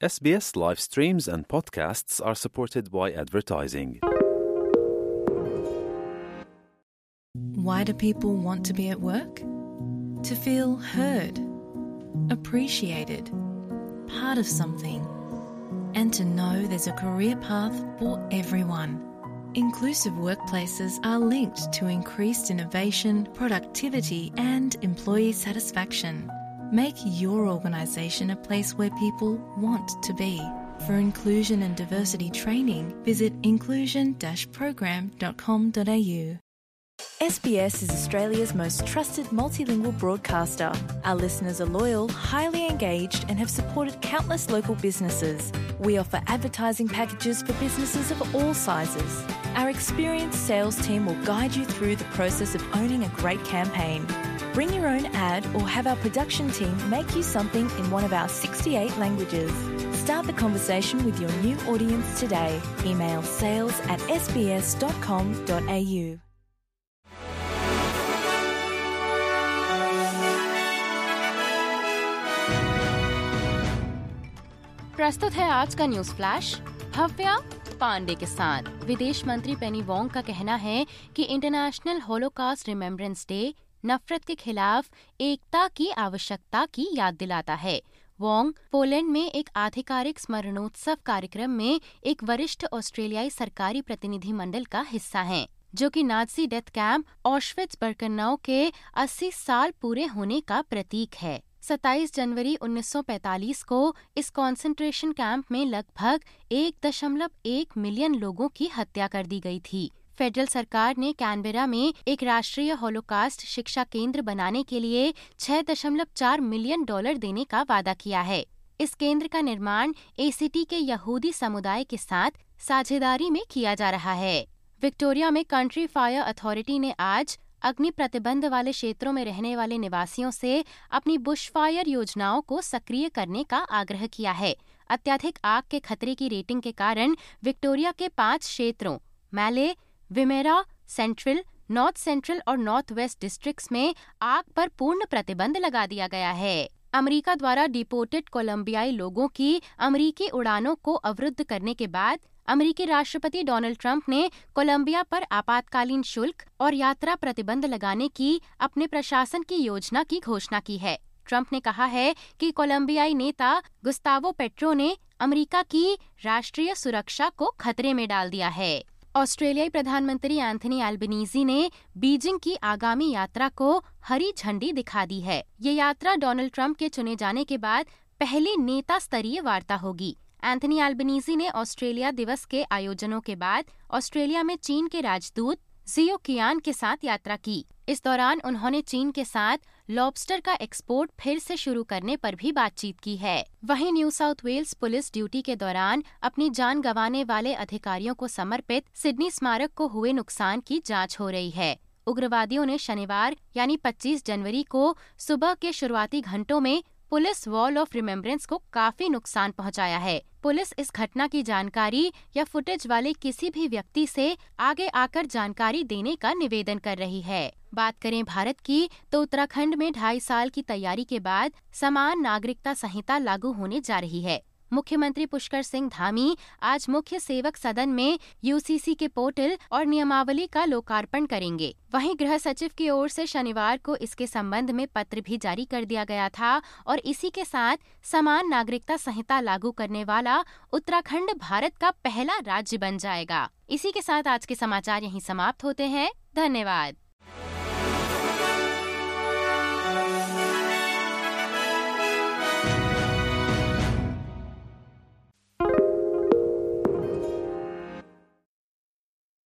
SBS live streams and podcasts are supported by advertising. Why do people want to be at work? To feel heard, appreciated, part of something, and to know there's a career path for everyone. Inclusive workplaces are linked to increased innovation, productivity, and employee satisfaction. Make your organisation a place where people want to be. For inclusion and diversity training, visit inclusion-program.com.au. SBS is Australia's most trusted multilingual broadcaster. Our listeners are loyal, highly engaged, and have supported countless local businesses. We offer advertising packages for businesses of all sizes. Our experienced sales team will guide you through the process of owning a great campaign. Bring your own ad or have our production team make you something in one of our 68 languages. Start the conversation with your new audience today. Email sales@sbs.com.au. प्रस्तुत है आज का news flash Bhavya Pandey के साथ। विदेश मंत्री पेनी Wong का कहना है कि इंटरनेशनल होलोकॉस्ट रिमेम्बरेंस डे नफरत के खिलाफ एकता की आवश्यकता की याद दिलाता है। वोंग पोलैंड में एक आधिकारिक स्मरणोत्सव कार्यक्रम में एक वरिष्ठ ऑस्ट्रेलियाई सरकारी प्रतिनिधि मंडल का हिस्सा हैं, जो कि Nazi death camp Auschwitz Birkenau के 80 साल पूरे होने का प्रतीक है। 27 जनवरी 1945 को इस कॉन्सेंट्रेशन कैंप में लगभग 1.1 मिलियन लोगों की हत्या कर दी गई थी। फेडरल सरकार ने कैनबेरा में एक राष्ट्रीय होलोकॉस्ट शिक्षा केंद्र बनाने के लिए $6.4 मिलियन देने का वादा किया है। इस केंद्र का निर्माण ACT के यहूदी समुदाय के साथ साझेदारी में किया जा रहा है। विक्टोरिया में कंट्री फायर अथॉरिटी ने आज अग्नि प्रतिबंध वाले क्षेत्रों में रहने वाले निवासियों से अपनी बुशफायर योजनाओं को सक्रिय करने का आग्रह किया है। अत्यधिक आग के खतरे की रेटिंग के कारण विक्टोरिया के 5 क्षेत्रों Mallee, Wimmera, central, north central और नॉर्थ वेस्ट डिस्ट्रिक्ट्स में आग पर पूर्ण प्रतिबंध लगा दिया गया है। अमेरिका द्वारा डिपोर्टेड कोलंबियाई लोगों की अमेरिकी उड़ानों को अवरुद्ध करने के बाद अमेरिकी राष्ट्रपति डोनाल्ड ट्रंप ने कोलंबिया पर आपातकालीन शुल्क और यात्रा प्रतिबंध लगाने की अपने प्रशासन की योजना की घोषणा की है। ट्रंप ने कहा है कि कोलंबियाई नेता गुस्तावो पेट्रो ने अमेरिका की राष्ट्रीय सुरक्षा को खतरे में डाल दिया है। ऑस्ट्रेलियाई प्रधानमंत्री एंथनी एल्बनीज़ी ने बीजिंग की आगामी यात्रा को हरी झंडी दिखा दी है। ये यात्रा डोनाल्ड ट्रंप के चुने जाने के बाद पहली नेता स्तरीय वार्ता होगी। एंथनी एल्बनीज़ी ने ऑस्ट्रेलिया दिवस के आयोजनों के बाद ऑस्ट्रेलिया में चीन के राजदूत जियो कियान के साथ यात्रा की। इस दौरान उन्होंने चीन के साथ लॉबस्टर का एक्सपोर्ट फिर से शुरू करने पर भी बातचीत की है। वहीं New South Wales police duty के दौरान अपनी जान गंवाने वाले अधिकारियों को समर्पित सिडनी स्मारक को हुए नुकसान की जांच हो रही है। उग्रवादियों ने शनिवार यानी 25 जनवरी को सुबह के शुरुआती घंटों में पुलिस वॉल ऑफ रिमेम्बरेंस को काफी नुकसान पहुंचाया है। पुलिस इस घटना की जानकारी या फुटेज वाले किसी भी व्यक्ति से आगे आकर जानकारी देने का निवेदन कर रही है। बात करें भारत की तो उत्तराखंड में 2.5 साल की तैयारी के बाद समान नागरिकता संहिता लागू होने जा रही है। मुख्यमंत्री पुष्कर सिंह धामी आज मुख्य सेवक सदन में UCC के पोर्टल और नियमावली का लोकार्पण करेंगे। वहीं गृह सचिव की ओर से शनिवार को इसके संबंध में पत्र भी जारी कर दिया गया था और इसी के साथ समान नागरिकता संहिता लागू करने वाला उत्तराखंड भारत का पहला राज्य बन जाएगा। इसी के साथ आज के समाचार यहीं समाप्त होते हैं। धन्यवाद।